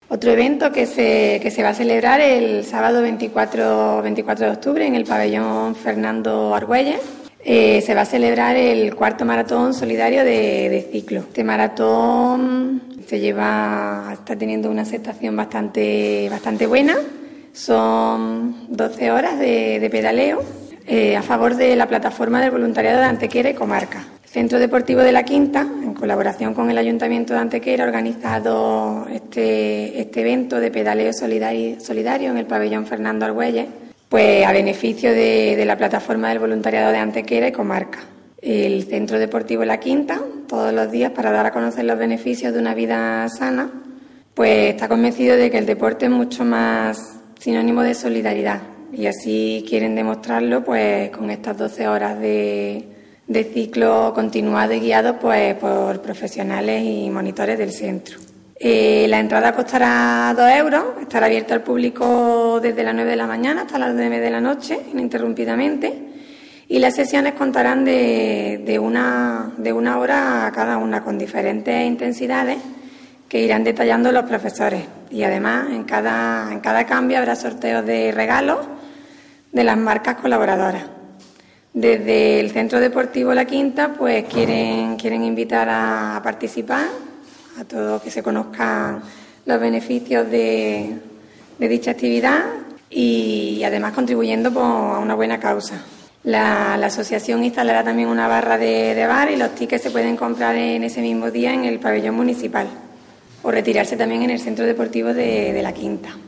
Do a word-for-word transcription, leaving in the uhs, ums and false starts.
Otro evento que se, que se va a celebrar el sábado veinticuatro, veinticuatro de octubre en el pabellón Fernando Argüelles. Eh, se va a celebrar el cuarto maratón solidario de, de ciclo. Este maratón se lleva, está teniendo una aceptación bastante, bastante buena. Son doce horas de, de pedaleo eh, a favor de la plataforma del voluntariado de Antequera y Comarca. El Centro Deportivo de la Quinta, en colaboración con el Ayuntamiento de Antequera, ha organizado este, este evento de pedaleo solidario, solidario en el pabellón Fernando Argüelles, pues a beneficio de, de la plataforma del voluntariado de Antequera y Comarca. El Centro Deportivo La Quinta, todos los días, para dar a conocer los beneficios de una vida sana, pues está convencido de que el deporte es mucho más sinónimo de solidaridad, y así quieren demostrarlo pues con estas doce horas de, de ciclo continuado y guiado pues por profesionales y monitores del centro. Eh, la entrada costará dos euros, estará abierta al público desde las nueve de la mañana hasta las nueve de la noche, ininterrumpidamente, y las sesiones contarán de, de, una, de una hora a cada una, con diferentes intensidades que irán detallando los profesores. Y además en cada, en cada cambio habrá sorteos de regalos de las marcas colaboradoras. Desde el Centro Deportivo La Quinta pues quieren, quieren invitar a, a participar, a todos que se conozcan los beneficios de, de dicha actividad y además contribuyendo pues, a una buena causa. La, la asociación instalará también una barra de, de bar y los tickets se pueden comprar en ese mismo día en el pabellón municipal o retirarse también en el Centro Deportivo de, de La Quinta.